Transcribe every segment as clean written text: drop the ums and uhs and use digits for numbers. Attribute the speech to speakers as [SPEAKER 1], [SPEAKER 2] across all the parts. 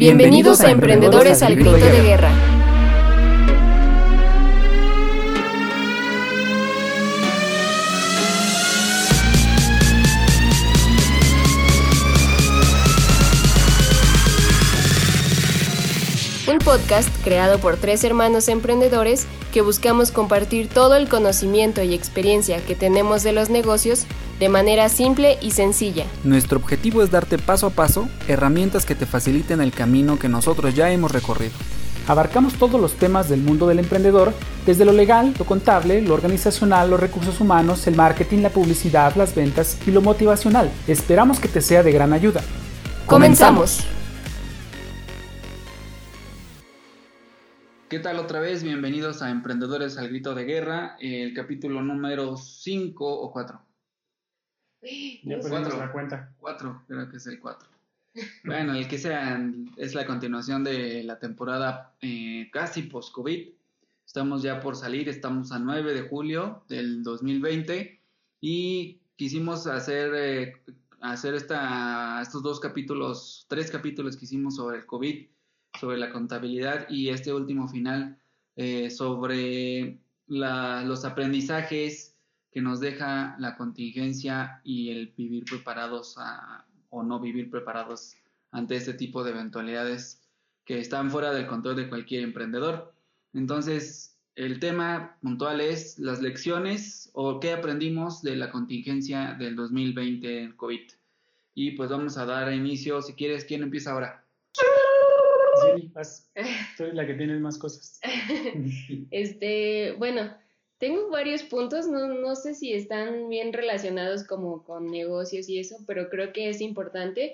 [SPEAKER 1] Bienvenidos a Emprendedores al Grito de Guerra. Un podcast creado por 3 hermanos emprendedores que buscamos compartir todo el conocimiento y experiencia que tenemos de los negocios de manera simple y sencilla.
[SPEAKER 2] Nuestro objetivo es darte paso a paso herramientas que te faciliten el camino que nosotros ya hemos recorrido.
[SPEAKER 3] Abarcamos todos los temas del mundo del emprendedor, desde lo legal, lo contable, lo organizacional, los recursos humanos, el marketing, la publicidad, las ventas y lo motivacional. Esperamos que te sea de gran ayuda.
[SPEAKER 1] ¡Comenzamos!
[SPEAKER 2] ¿Qué tal otra vez? Bienvenidos a Emprendedores al Grito de Guerra, el capítulo número 5 o 4.
[SPEAKER 3] Ya perdimos la cuenta.
[SPEAKER 2] 4, creo que es el 4. Bueno, el que sea, es la continuación de la temporada casi post-COVID. Estamos ya por salir, estamos a 9 de julio del 2020 y quisimos hacer estos 2 capítulos, 3 capítulos que hicimos sobre el COVID, sobre la contabilidad y este último final sobre los aprendizajes que nos deja la contingencia y el vivir preparados o no vivir preparados ante este tipo de eventualidades que están fuera del control de cualquier emprendedor. Entonces, el tema puntual es las lecciones o qué aprendimos de la contingencia del 2020 en COVID. Y pues vamos a dar inicio, si quieres, ¿quién empieza ahora?
[SPEAKER 3] Sí, soy la que tiene más cosas.
[SPEAKER 4] Bueno, tengo varios puntos, no sé si están bien relacionados como con negocios y eso, pero creo que es importante.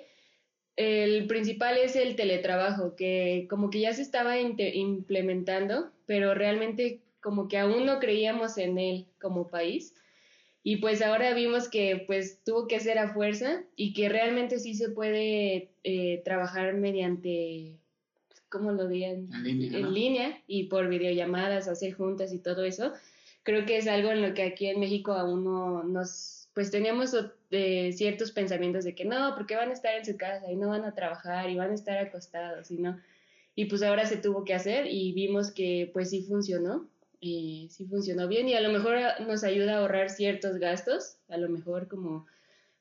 [SPEAKER 4] El principal es el teletrabajo, que como que ya se estaba implementando, pero realmente como que aún no creíamos en él como país. Y pues ahora vimos que pues tuvo que ser a fuerza y que realmente sí se puede trabajar mediante, ¿cómo lo dirían? En línea y por videollamadas, hacer juntas y todo eso. Creo que es algo en lo que aquí en México aún no nos, pues teníamos ciertos pensamientos de que no, porque van a estar en su casa y no van a trabajar y van a estar acostados y no. Y pues ahora se tuvo que hacer y vimos que pues sí funcionó bien y a lo mejor nos ayuda a ahorrar ciertos gastos, a lo mejor como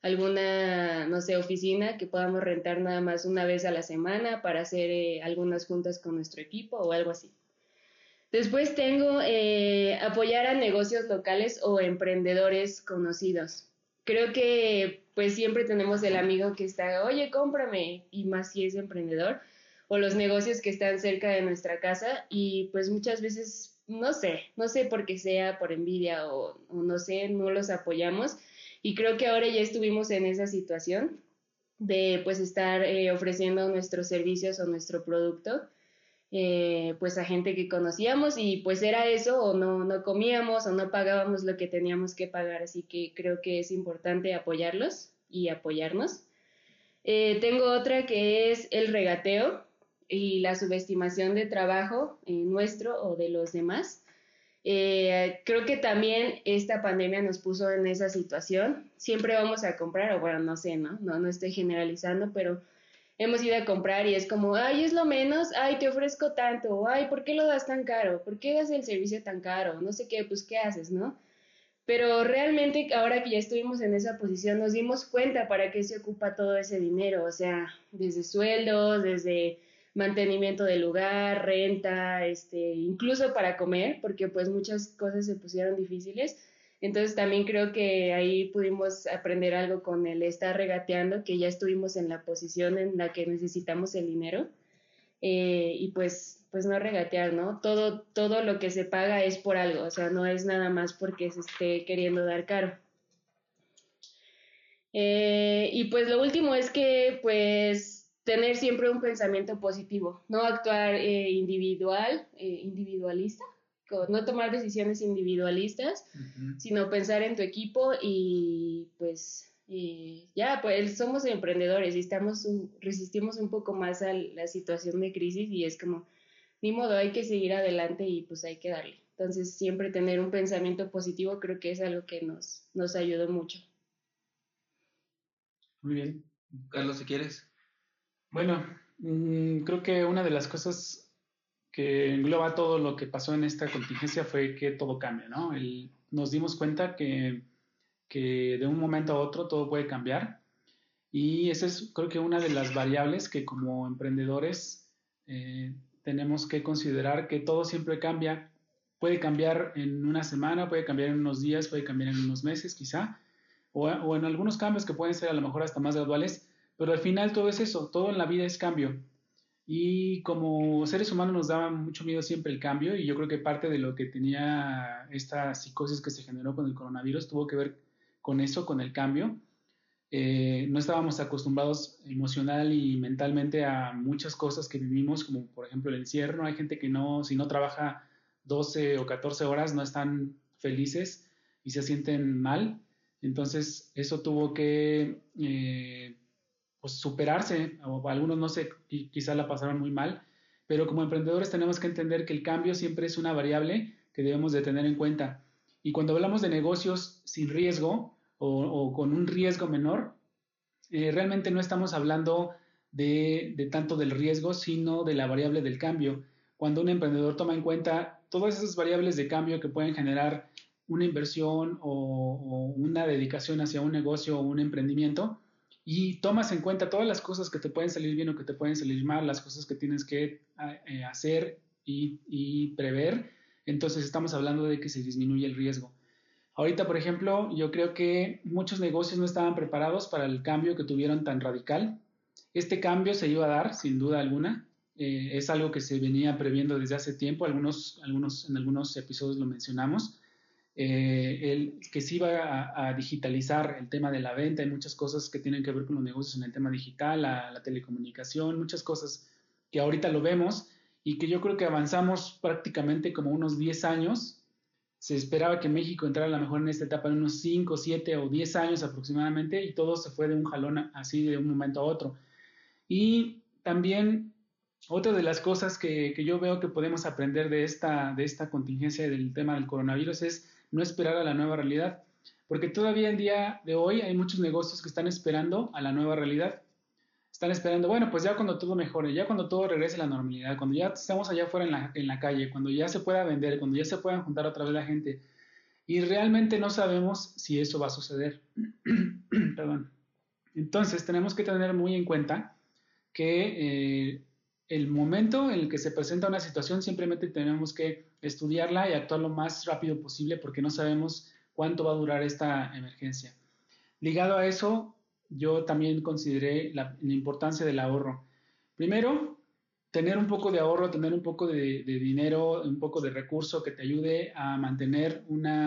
[SPEAKER 4] alguna, no sé, oficina que podamos rentar nada más una vez a la semana para hacer algunas juntas con nuestro equipo o algo así. Después tengo apoyar a negocios locales o emprendedores conocidos. Creo que pues siempre tenemos el amigo que está, oye, cómprame, y más si es emprendedor, o los negocios que están cerca de nuestra casa y pues muchas veces, no sé por qué sea, por envidia o no sé, no los apoyamos y creo que ahora ya estuvimos en esa situación de pues estar ofreciendo nuestros servicios o nuestro producto pues a gente que conocíamos y pues era eso o no comíamos o no pagábamos lo que teníamos que pagar, así que creo que es importante apoyarlos y apoyarnos. Tengo otra que es el regateo y la subestimación de trabajo nuestro o de los demás. Creo que también esta pandemia nos puso en esa situación. Siempre vamos a comprar, o bueno, no sé, no estoy generalizando, pero hemos ido a comprar y es como, ay, es lo menos, ay, te ofrezco tanto, ay, ¿por qué lo das tan caro? ¿Por qué das el servicio tan caro? No sé qué, pues, ¿qué haces, no? Pero realmente ahora que ya estuvimos en esa posición nos dimos cuenta para qué se ocupa todo ese dinero, o sea, desde sueldos, desde mantenimiento del lugar, renta, incluso para comer, porque pues muchas cosas se pusieron difíciles. Entonces también creo que ahí pudimos aprender algo con el estar regateando, que ya estuvimos en la posición en la que necesitamos el dinero y pues no regatear, ¿no? Todo lo que se paga es por algo, o sea, no es nada más porque se esté queriendo dar caro. Y pues lo último es que pues tener siempre un pensamiento positivo, no actuar individualista, no tomar decisiones individualistas, sino pensar en tu equipo y pues ya, pues somos emprendedores y resistimos un poco más a la situación de crisis y es como, ni modo, hay que seguir adelante y pues hay que darle. Entonces siempre tener un pensamiento positivo creo que es algo que nos ayudó mucho.
[SPEAKER 3] Muy bien.
[SPEAKER 2] Carlos, si quieres.
[SPEAKER 3] Bueno, Creo que una de las cosas que engloba todo lo que pasó en esta contingencia fue que todo cambia, ¿no? Nos dimos cuenta que de un momento a otro todo puede cambiar y esa es creo que una de las variables que como emprendedores tenemos que considerar, que todo siempre cambia. Puede cambiar en una semana, puede cambiar en unos días, puede cambiar en unos meses quizá, o en algunos cambios que pueden ser a lo mejor hasta más graduales, pero al final todo es eso, todo en la vida es cambio. Y como seres humanos nos daba mucho miedo siempre el cambio, y yo creo que parte de lo que tenía esta psicosis que se generó con el coronavirus tuvo que ver con eso, con el cambio. No estábamos acostumbrados emocional y mentalmente a muchas cosas que vivimos, como por ejemplo el encierro. Hay gente que no, si no trabaja 12 o 14 horas, no están felices y se sienten mal. Entonces eso tuvo que pues superarse, o algunos no sé, quizá la pasaron muy mal, pero como emprendedores tenemos que entender que el cambio siempre es una variable que debemos de tener en cuenta. Y cuando hablamos de negocios sin riesgo o con un riesgo menor, realmente no estamos hablando de tanto del riesgo, sino de la variable del cambio. Cuando un emprendedor toma en cuenta todas esas variables de cambio que pueden generar una inversión o una dedicación hacia un negocio o un emprendimiento, y tomas en cuenta todas las cosas que te pueden salir bien o que te pueden salir mal, las cosas que tienes que hacer y prever, entonces estamos hablando de que se disminuye el riesgo. Ahorita, por ejemplo, yo creo que muchos negocios no estaban preparados para el cambio que tuvieron tan radical. Este cambio se iba a dar, sin duda alguna. Es algo que se venía previendo desde hace tiempo. En algunos episodios lo mencionamos. Que se iba a digitalizar el tema de la venta. Hay muchas cosas que tienen que ver con los negocios en el tema digital, la telecomunicación, muchas cosas que ahorita lo vemos y que yo creo que avanzamos prácticamente como unos 10 años. Se esperaba que México entrara a lo mejor en esta etapa en unos 5, 7 o 10 años aproximadamente, y todo se fue de un jalón así de un momento a otro. Y también otra de las cosas que yo veo que podemos aprender de esta contingencia del tema del coronavirus es no esperar a la nueva realidad, porque todavía el día de hoy hay muchos negocios que están esperando a la nueva realidad. Están esperando, bueno, pues ya cuando todo mejore, ya cuando todo regrese a la normalidad, cuando ya estemos allá afuera en la calle, cuando ya se pueda vender, cuando ya se puedan juntar otra vez la gente. Y realmente no sabemos si eso va a suceder. Perdón. Entonces tenemos que tener muy en cuenta que el momento en el que se presenta una situación simplemente tenemos que estudiarla y actuar lo más rápido posible porque no sabemos cuánto va a durar esta emergencia. Ligado a eso, yo también consideré la importancia del ahorro. Primero, tener un poco de ahorro, tener un poco de dinero, un poco de recurso que te ayude a mantener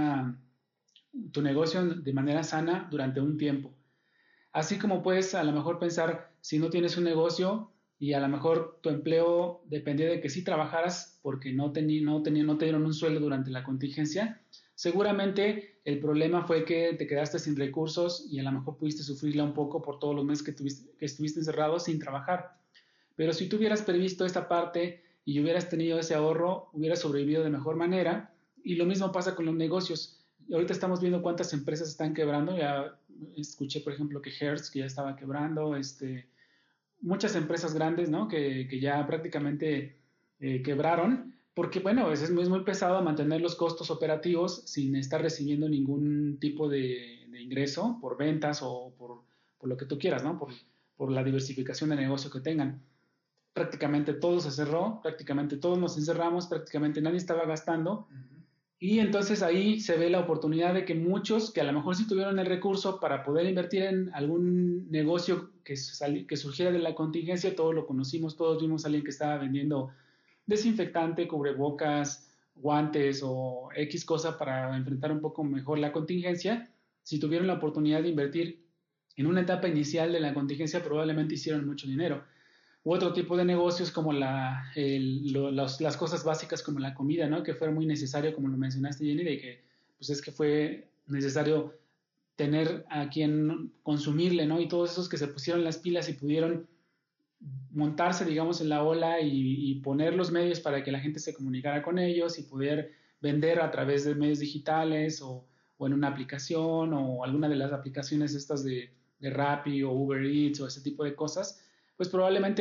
[SPEAKER 3] tu negocio de manera sana durante un tiempo. Así como puedes a lo mejor pensar, si no tienes un negocio y a lo mejor tu empleo dependía de que sí trabajaras porque no te dieron un sueldo durante la contingencia, seguramente el problema fue que te quedaste sin recursos y a lo mejor pudiste sufrirla un poco por todos los meses que estuviste encerrado sin trabajar. Pero si tú hubieras previsto esta parte y hubieras tenido ese ahorro, hubieras sobrevivido de mejor manera. Y lo mismo pasa con los negocios. Ahorita estamos viendo cuántas empresas están quebrando. Ya escuché, por ejemplo, que Hertz, que ya estaba quebrando, muchas empresas grandes, ¿no? que ya prácticamente quebraron. Porque, bueno, es muy pesado mantener los costos operativos sin estar recibiendo ningún tipo de ingreso por ventas o por lo que tú quieras, ¿no? Por la diversificación de negocio que tengan. Prácticamente todo se cerró, prácticamente todos nos encerramos, prácticamente nadie estaba gastando. Y entonces ahí se ve la oportunidad de que muchos que a lo mejor sí tuvieron el recurso para poder invertir en algún negocio que surgiera de la contingencia, todos lo conocimos, todos vimos a alguien que estaba vendiendo desinfectante, cubrebocas, guantes o X cosa para enfrentar un poco mejor la contingencia. Si tuvieron la oportunidad de invertir en una etapa inicial de la contingencia, probablemente hicieron mucho dinero. U otro tipo de negocios como las cosas básicas como la comida, ¿no? Que fue muy necesario, como lo mencionaste, Jenny, de que pues es que fue necesario tener a quien consumirle, ¿no? Y todos esos que se pusieron las pilas y pudieron montarse, digamos, en la ola y poner los medios para que la gente se comunicara con ellos y poder vender a través de medios digitales o en una aplicación o alguna de las aplicaciones estas de Rappi o Uber Eats o ese tipo de cosas, pues probablemente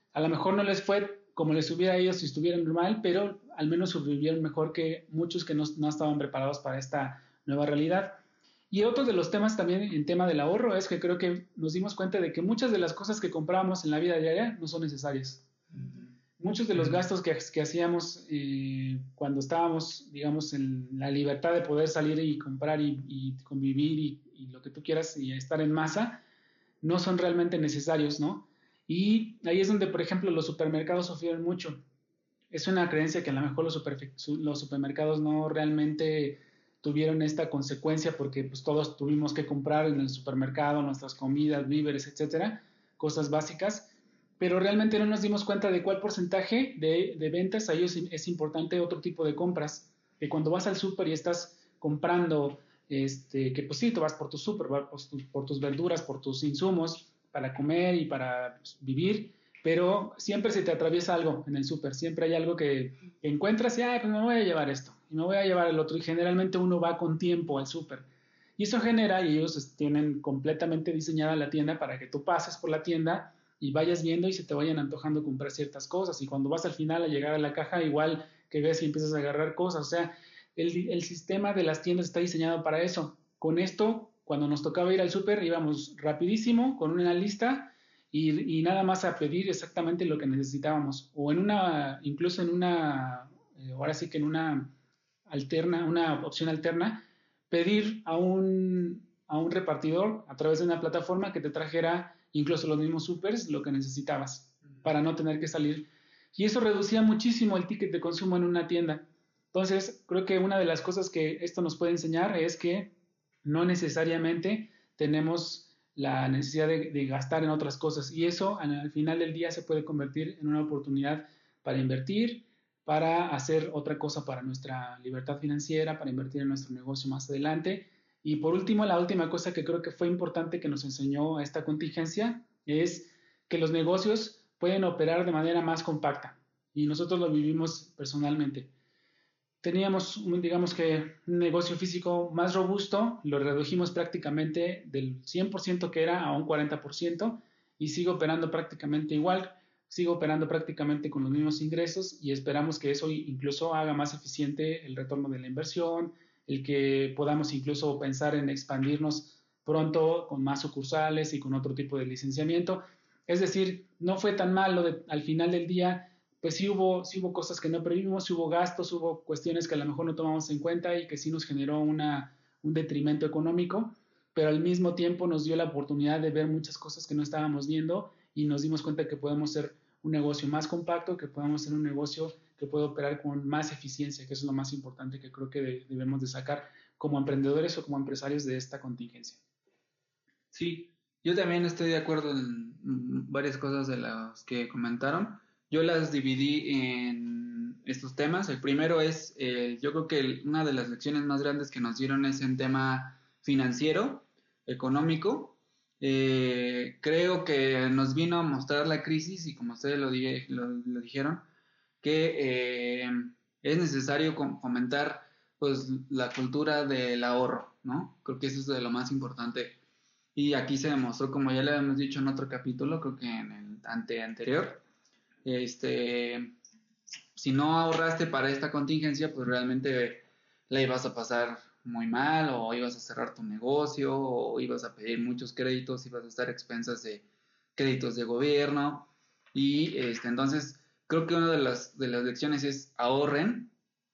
[SPEAKER 3] A lo mejor no les fue como les hubiera ido si estuvieran normal, pero al menos sobrevivieron mejor que muchos que no estaban preparados para esta nueva realidad. Y otro de los temas también en tema del ahorro es que creo que nos dimos cuenta de que muchas de las cosas que comprábamos en la vida diaria no son necesarias. Muchos de los gastos que hacíamos cuando estábamos, digamos, en la libertad de poder salir y comprar y convivir y lo que tú quieras y estar en masa, no son realmente necesarios, ¿no? Y ahí es donde, por ejemplo, los supermercados sufrieron mucho. Es una creencia que a lo mejor los supermercados no realmente tuvieron esta consecuencia porque pues todos tuvimos que comprar en el supermercado nuestras comidas, víveres, etcétera, cosas básicas, pero realmente no nos dimos cuenta de cuál porcentaje de ventas a ellos es importante otro tipo de compras, que cuando vas al súper y estás comprando, que pues sí, tú vas por tu súper, vas por tus verduras, por tus insumos para comer y para pues, vivir, pero siempre se te atraviesa algo en el súper, siempre hay algo que encuentras y, pues me voy a llevar esto, y me voy a llevar el otro, y generalmente uno va con tiempo al súper, y eso genera, y ellos tienen completamente diseñada la tienda para que tú pases por la tienda y vayas viendo y se te vayan antojando comprar ciertas cosas, y cuando vas al final a llegar a la caja, igual que ves y empiezas a agarrar cosas, o sea, el sistema de las tiendas está diseñado para eso. Con esto, cuando nos tocaba ir al súper, íbamos rapidísimo, con una lista, y nada más a pedir exactamente lo que necesitábamos, o incluso en una, ahora sí que en una opción alterna, pedir a un repartidor a través de una plataforma que te trajera incluso los mismos supers lo que necesitabas para no tener que salir. Y eso reducía muchísimo el ticket de consumo en una tienda. Entonces, creo que una de las cosas que esto nos puede enseñar es que no necesariamente tenemos la necesidad de gastar en otras cosas, y eso al final del día se puede convertir en una oportunidad para invertir, para hacer otra cosa para nuestra libertad financiera, para invertir en nuestro negocio más adelante. Y por último, la última cosa que creo que fue importante que nos enseñó esta contingencia es que los negocios pueden operar de manera más compacta, y nosotros lo vivimos personalmente. Teníamos, digamos que un negocio físico más robusto, lo redujimos prácticamente del 100% que era a un 40%, y sigo operando prácticamente igual, sigo operando prácticamente con los mismos ingresos, y esperamos que eso incluso haga más eficiente el retorno de la inversión, el que podamos incluso pensar en expandirnos pronto con más sucursales y con otro tipo de licenciamiento. Es decir, no fue tan malo al final del día. Pues sí hubo cosas que no previmos, sí hubo gastos, hubo cuestiones que a lo mejor no tomamos en cuenta y que sí nos generó un detrimento económico, pero al mismo tiempo nos dio la oportunidad de ver muchas cosas que no estábamos viendo, y nos dimos cuenta que podemos ser un negocio más compacto, que podemos ser un negocio que puede operar con más eficiencia, que eso es lo más importante que creo que debemos de sacar como emprendedores o como empresarios de esta contingencia.
[SPEAKER 2] Sí, yo también estoy de acuerdo en varias cosas de las que comentaron. Yo las dividí en estos temas. El primero es, yo creo que una de las lecciones más grandes que nos dieron es en tema financiero, económico. Creo que nos vino a mostrar la crisis, y como ustedes lo dijeron, que es necesario fomentar pues la cultura del ahorro, ¿no? Creo que eso es de lo más importante. Y aquí se demostró, como ya le habíamos dicho en otro capítulo, creo que en el anterior, si no ahorraste para esta contingencia, pues realmente la ibas a pasar muy mal, o ibas a cerrar tu negocio, o ibas a pedir muchos créditos, ibas a estar a expensas de créditos de gobierno. Y entonces creo que una de las lecciones es ahorren,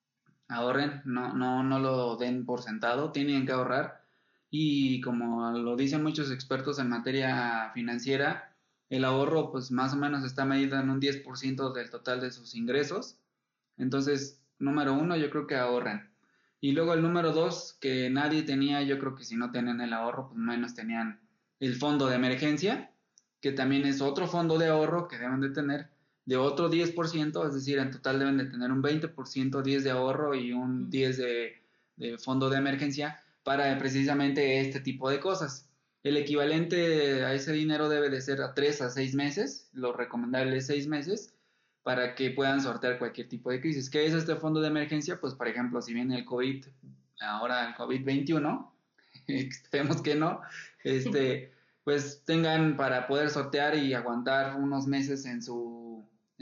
[SPEAKER 2] no lo den por sentado, tienen que ahorrar. Y como lo dicen muchos expertos en materia financiera, el ahorro pues más o menos está medido en un 10% del total de sus ingresos. Entonces, número 1, yo creo que ahorren. Y luego el número 2, que nadie tenía, yo creo que si no tenían el ahorro, pues menos tenían el fondo de emergencia, que también es otro fondo de ahorro que deben de tener de otro 10%, es decir, en total deben de tener un 20%, 10 de ahorro y un 10 de fondo de emergencia para precisamente este tipo de cosas. El equivalente a ese dinero debe de ser a 3 a 6 meses, lo recomendable es 6 meses, para que puedan sortear cualquier tipo de crisis. ¿Qué es este fondo de emergencia? Pues, por ejemplo, si viene el COVID, ahora el COVID-21, esperemos que no, pues tengan para poder sortear y aguantar unos meses en su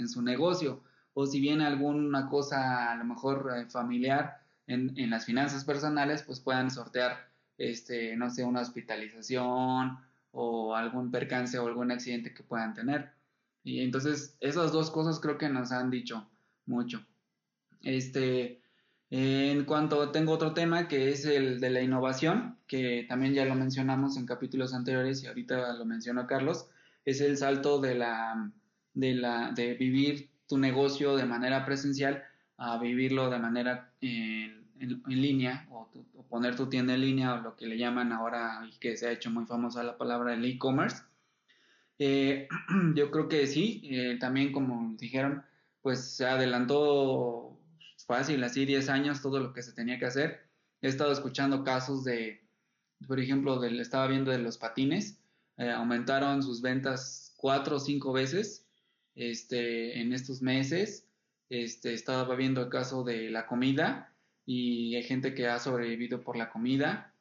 [SPEAKER 2] en su negocio, o si viene alguna cosa a lo mejor familiar en las finanzas personales, pues puedan sortear, no sé, una hospitalización o algún percance o algún accidente que puedan tener. Y entonces esas dos cosas creo que nos han dicho mucho. En cuanto tengo otro tema que es el de la innovación, que también ya lo mencionamos en capítulos anteriores y ahorita lo mencionó Carlos, es el salto de vivir tu negocio de manera presencial a vivirlo de manera en línea o poner tu tienda en línea, o lo que le llaman ahora y que se ha hecho muy famosa la palabra el e-commerce. Yo creo que sí, también como dijeron, pues se adelantó fácil, así 10 años todo lo que se tenía que hacer. He estado escuchando casos por ejemplo, estaba viendo de los patines, aumentaron sus ventas 4 o 5 veces en estos meses. Estaba viendo el caso de la comida y hay gente que ha sobrevivido por la comida.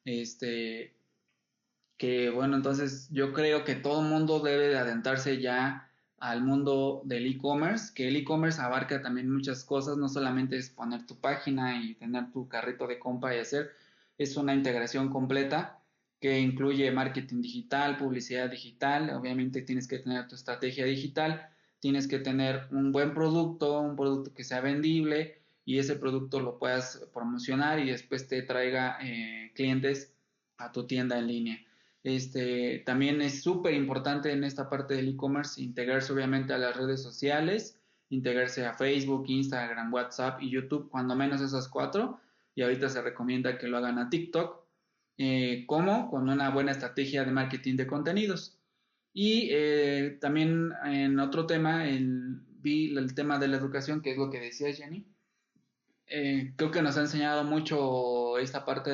[SPEAKER 2] Que bueno, entonces yo creo que todo el mundo debe de adentrarse ya al mundo del e-commerce, que el e-commerce abarca también muchas cosas, no solamente es poner tu página y tener tu carrito de compra y es una integración completa que incluye marketing digital, publicidad digital, obviamente tienes que tener tu estrategia digital, tienes que tener un buen producto, un producto que sea vendible y ese producto lo puedas promocionar y después te traiga clientes a tu tienda en línea. También es súper importante en esta parte del e-commerce integrarse obviamente a las redes sociales, integrarse a Facebook, Instagram, WhatsApp y YouTube, cuando menos esas 4, y ahorita se recomienda que lo hagan a TikTok, como con una buena estrategia de marketing de contenidos. Y también en otro tema, vi el tema de la educación, que es lo que decía Jenny. Creo que nos ha enseñado mucho esta parte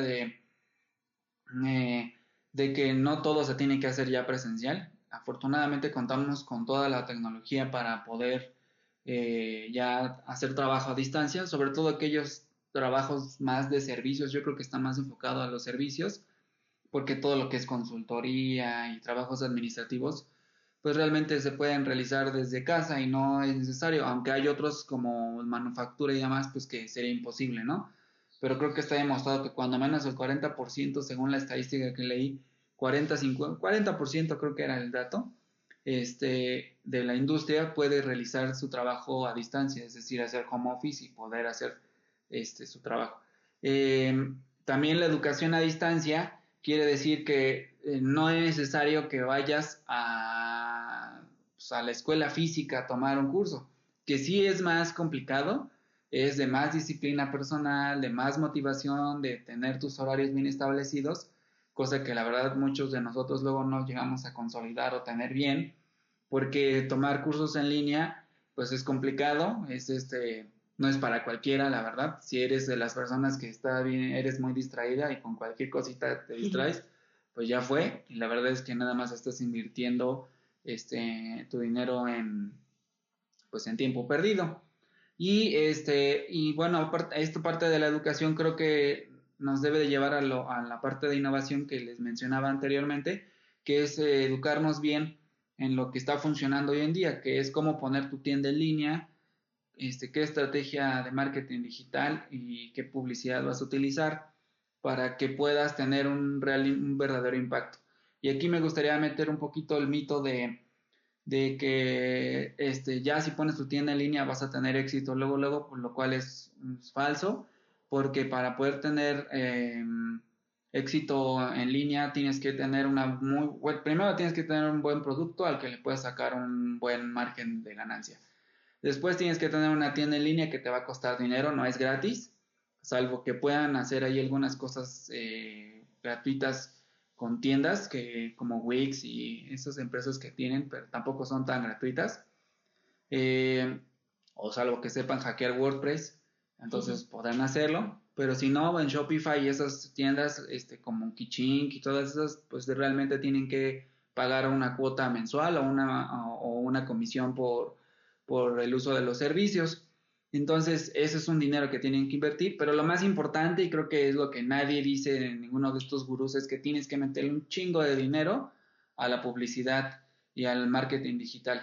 [SPEAKER 2] de que no todo se tiene que hacer ya presencial. Afortunadamente contamos con toda la tecnología para poder ya hacer trabajo a distancia, sobre todo aquellos trabajos más de servicios. Yo creo que está más enfocado a los servicios, porque todo lo que es consultoría y trabajos administrativos, pues realmente se pueden realizar desde casa y no es necesario, aunque hay otros como manufactura y demás, pues que sería imposible, ¿no? Pero creo que está demostrado que cuando menos el 40%, según la estadística que leí, 40% creo que era el dato, de la industria puede realizar su trabajo a distancia, es decir, hacer home office y poder hacer su trabajo. También la educación a distancia quiere decir que no es necesario que vayas a la escuela física a tomar un curso, que sí es más complicado, es de más disciplina personal, de más motivación, de tener tus horarios bien establecidos, cosa que la verdad muchos de nosotros luego no llegamos a consolidar o tener bien, porque tomar cursos en línea pues es complicado, no es para cualquiera, la verdad. Si eres de las personas que está bien, eres muy distraída y con cualquier cosita te distraes, pues ya fue, y la verdad es que nada más estás invirtiendo tu dinero en tiempo perdido. Y bueno, esta parte de la educación creo que nos debe de llevar a la parte de innovación que les mencionaba anteriormente, que es educarnos bien en lo que está funcionando hoy en día, que es cómo poner tu tienda en línea, qué estrategia de marketing digital y qué publicidad vas a utilizar para que puedas tener un verdadero impacto. Y aquí me gustaría meter un poquito el mito de que ya si pones tu tienda en línea vas a tener éxito luego, por lo cual es falso, porque para poder tener éxito en línea tienes que tener primero tienes que tener un buen producto al que le puedes sacar un buen margen de ganancia. Después tienes que tener una tienda en línea que te va a costar dinero, no es gratis, salvo que puedan hacer ahí algunas cosas gratuitas con tiendas como Wix y esas empresas que tienen, pero tampoco son tan gratuitas, o salvo que sepan hackear WordPress, entonces podrán hacerlo, pero si no, en Shopify y esas tiendas como Kichink y todas esas, pues realmente tienen que pagar una cuota mensual o una comisión por el uso de los servicios. Entonces, ese es un dinero que tienen que invertir, pero lo más importante, y creo que es lo que nadie dice en ninguno de estos gurús, es que tienes que meterle un chingo de dinero a la publicidad y al marketing digital.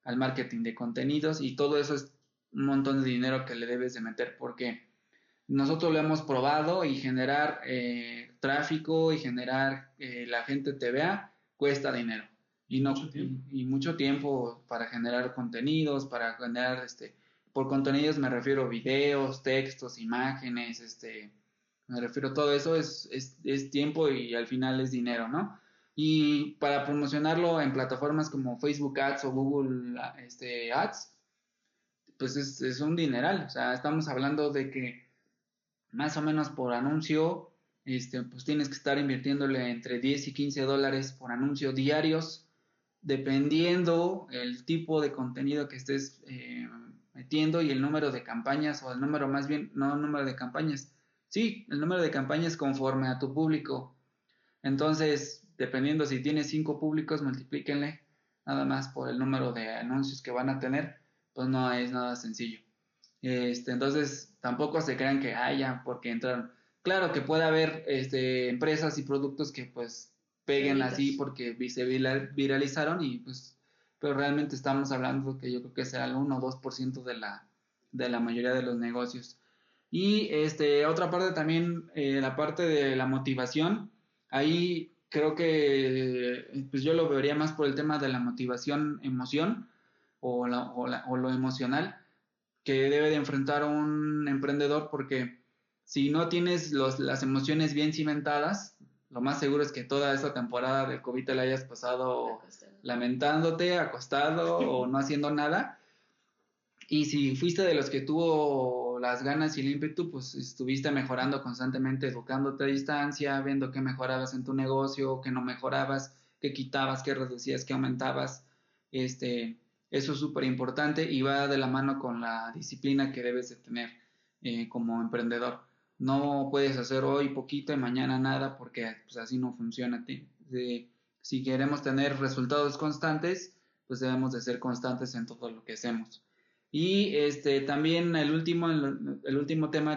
[SPEAKER 2] al marketing de contenidos, y todo eso es un montón de dinero que le debes de meter, porque nosotros lo hemos probado y generar tráfico y generar la gente te vea cuesta dinero y no
[SPEAKER 3] Mucho tiempo.
[SPEAKER 2] y mucho tiempo para generar contenidos, para generar por contenidos me refiero a videos, textos, imágenes, me refiero a todo eso es tiempo y al final es dinero, ¿no? Y para promocionarlo en plataformas como Facebook Ads o Google Ads, pues es un dineral. O sea, estamos hablando de que más o menos por anuncio, pues tienes que estar invirtiéndole entre 10 y 15 dólares por anuncio diarios, dependiendo el tipo de contenido que estés metiendo y el número de campañas, o el número más bien, no el número de campañas, sí, el número de campañas conforme a tu público. Entonces, dependiendo si tienes 5 públicos, multiplíquenle nada más por el número de anuncios que van a tener, pues no es nada sencillo. Entonces, tampoco se crean que haya porque entraron. Claro que puede haber empresas y productos que pues peguen
[SPEAKER 4] Solitos.
[SPEAKER 2] así porque se viralizaron y pues, pero realmente estamos hablando que yo creo que será el 1 o 2% de la mayoría de los negocios. Y otra parte también, la parte de la motivación, ahí creo que pues yo lo vería más por el tema de la motivación, emoción o lo emocional que debe de enfrentar un emprendedor, porque si no tienes las emociones bien cimentadas, lo más seguro es que toda esta temporada del COVID te la hayas pasado lamentándote, acostado o no haciendo nada. Y si fuiste de los que tuvo las ganas y el ímpetu, pues estuviste mejorando constantemente, educándote a distancia, viendo qué mejorabas en tu negocio, qué no mejorabas, qué quitabas, qué reducías, qué aumentabas. Eso es súper importante y va de la mano con la disciplina que debes de tener como emprendedor. No puedes hacer hoy poquito y mañana nada, porque pues, así no funciona. Si queremos tener resultados constantes, pues debemos de ser constantes en todo lo que hacemos. Y también el último tema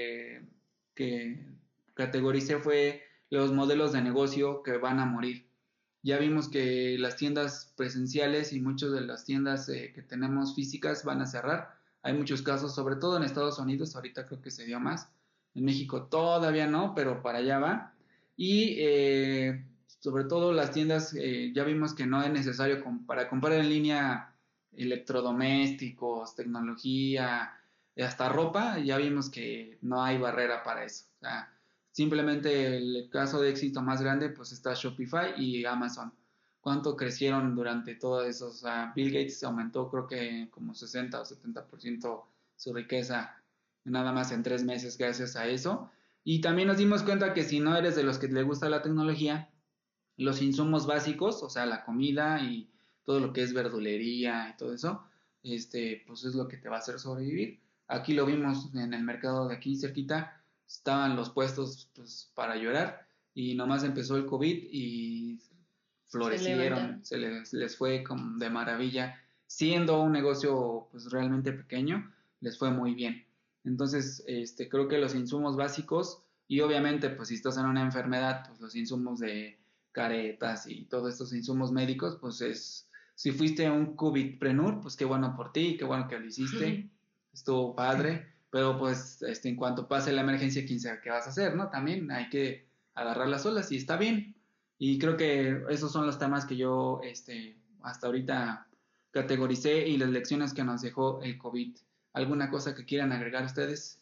[SPEAKER 2] que categoricé fue los modelos de negocio que van a morir. Ya vimos que las tiendas presenciales y muchas de las tiendas que tenemos físicas van a cerrar. Hay muchos casos, sobre todo en Estados Unidos, ahorita creo que se dio más. En México todavía no, pero para allá va. Y sobre todo las tiendas, ya vimos que no es necesario para comprar en línea electrodomésticos, tecnología, hasta ropa, ya vimos que no hay barrera para eso. O sea, simplemente el caso de éxito más grande pues está Shopify y Amazon. ¿Cuánto crecieron durante todo eso? O sea, Bill Gates aumentó creo que como 60 o 70% su riqueza nada más en 3 meses gracias a eso. Y también nos dimos cuenta que si no eres de los que le gusta la tecnología, los insumos básicos, o sea, la comida y todo lo que es verdulería y todo eso, pues es lo que te va a hacer sobrevivir. Aquí lo vimos en el mercado de aquí cerquita, estaban los puestos pues, para llorar y nomás empezó el COVID y florecieron, les fue como de maravilla, siendo un negocio pues realmente pequeño, les fue muy bien. Entonces, creo que los insumos básicos y obviamente pues si estás en una enfermedad, pues los insumos de caretas y todos estos insumos médicos, pues si fuiste un COVID-prenur, pues qué bueno por ti, qué bueno que lo hiciste, estuvo padre, pero pues en cuanto pase la emergencia, quién sabe qué vas a hacer, ¿no? También hay que agarrar las olas y está bien. Y creo que esos son los temas que yo hasta ahorita categoricé y las lecciones que nos dejó el COVID. ¿Alguna cosa que quieran agregar ustedes?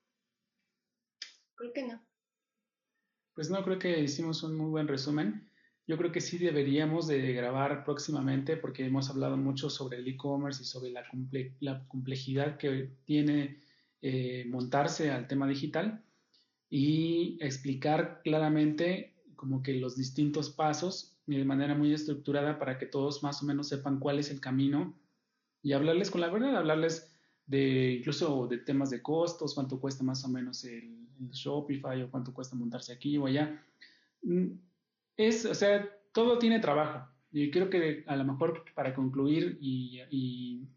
[SPEAKER 4] Creo que no.
[SPEAKER 3] Pues no, creo que hicimos un muy buen resumen. Yo creo que sí deberíamos de grabar próximamente porque hemos hablado mucho sobre el e-commerce y sobre la complejidad que tiene montarse al tema digital y explicar claramente como que los distintos pasos y de manera muy estructurada para que todos más o menos sepan cuál es el camino y hablarles con la verdad, hablarles de incluso de temas de costos, cuánto cuesta más o menos el Shopify o cuánto cuesta montarse aquí o allá. O sea, todo tiene trabajo y creo que a lo mejor para concluir y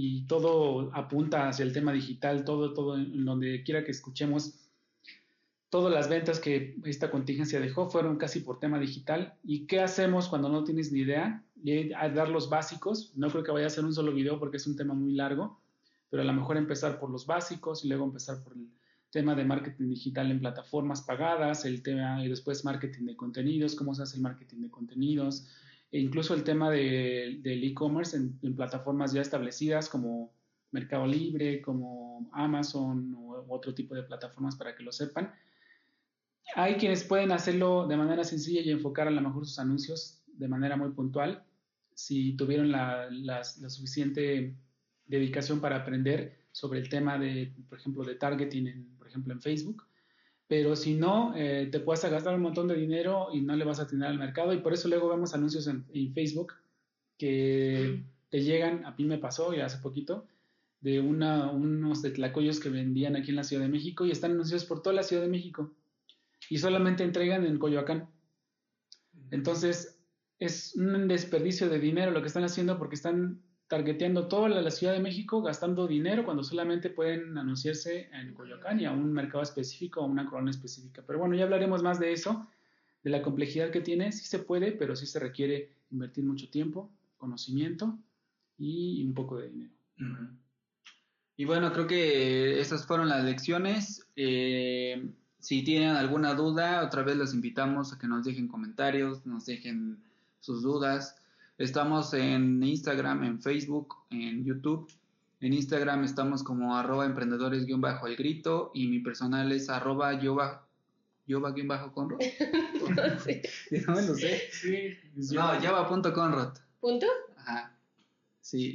[SPEAKER 3] todo apunta hacia el tema digital, todo en donde quiera que escuchemos, todas las ventas que esta contingencia dejó fueron casi por tema digital. ¿Y qué hacemos cuando no tienes ni idea? Y a dar los básicos. No creo que vaya a ser un solo video porque es un tema muy largo, pero a lo mejor empezar por los básicos y luego empezar por el tema de marketing digital en plataformas pagadas, el tema y después marketing de contenidos, cómo se hace el marketing de contenidos, e incluso el tema del e-commerce en plataformas ya establecidas como Mercado Libre, como Amazon u otro tipo de plataformas para que lo sepan. Hay quienes pueden hacerlo de manera sencilla y enfocar a lo mejor sus anuncios de manera muy puntual, si tuvieron la suficiente dedicación para aprender sobre el tema de, por ejemplo, de targeting, por ejemplo, en Facebook. Pero si no, te puedes gastar un montón de dinero y no le vas a atinar al mercado. Y por eso luego vemos anuncios en Facebook que te llegan, a mí me pasó ya hace poquito, de unos de tlacoyos que vendían aquí en la Ciudad de México y están anunciados por toda la Ciudad de México y solamente entregan en Coyoacán. Entonces es un desperdicio de dinero lo que están haciendo porque están targeteando toda la Ciudad de México gastando dinero cuando solamente pueden anunciarse en Coyoacán y a un mercado específico o una corona específica. Pero bueno, ya hablaremos más de eso, de la complejidad que tiene. Sí se puede, pero sí se requiere invertir mucho tiempo, conocimiento y un poco de dinero.
[SPEAKER 2] Y bueno, creo que esas fueron las lecciones. Si tienen alguna duda, otra vez los invitamos a que nos dejen comentarios, nos dejen sus dudas. Estamos en Instagram, en Facebook, en YouTube. En Instagram estamos como @emprendedores_el grito y mi personal es @yoba_conrod.
[SPEAKER 4] No sé.
[SPEAKER 2] No me lo sé.
[SPEAKER 3] Sí,
[SPEAKER 2] No, yoba.conrod.
[SPEAKER 4] ¿Punto?
[SPEAKER 2] Ajá. Sí,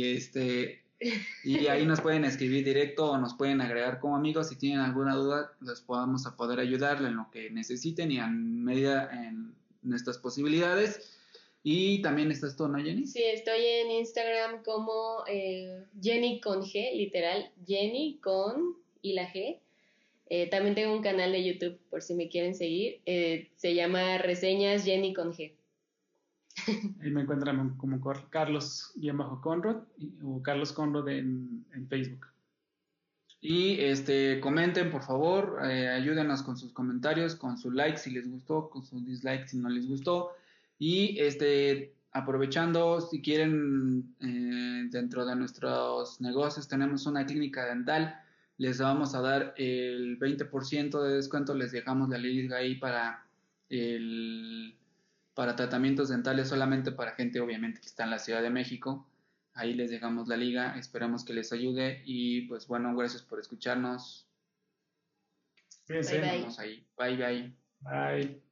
[SPEAKER 2] y ahí nos pueden escribir directo o nos pueden agregar como amigos. Si tienen alguna duda, les podamos a poder ayudarle en lo que necesiten y en medida en nuestras posibilidades. Y también estás tú, ¿no, Jenny?
[SPEAKER 4] Sí, estoy en Instagram como Jenny con G, literal, Jenny con y la G. También tengo un canal de YouTube por si me quieren seguir. Se llama Reseñas Jenny con G.
[SPEAKER 3] Ahí me encuentran como Carlos_Conrod o Carlos Conrod en Facebook.
[SPEAKER 2] Y comenten, por favor, ayúdenos con sus comentarios, con su like si les gustó, con su dislike si no les gustó. Y aprovechando, si quieren, dentro de nuestros negocios tenemos una clínica dental, les vamos a dar el 20% de descuento, les dejamos la liga ahí para tratamientos dentales solamente para gente obviamente que está en la Ciudad de México. Ahí les dejamos la liga, esperamos que les ayude y pues bueno, gracias por escucharnos.
[SPEAKER 3] Fíjense.
[SPEAKER 4] Bye, bye.
[SPEAKER 2] Vamos ahí. Bye, bye.
[SPEAKER 3] Bye.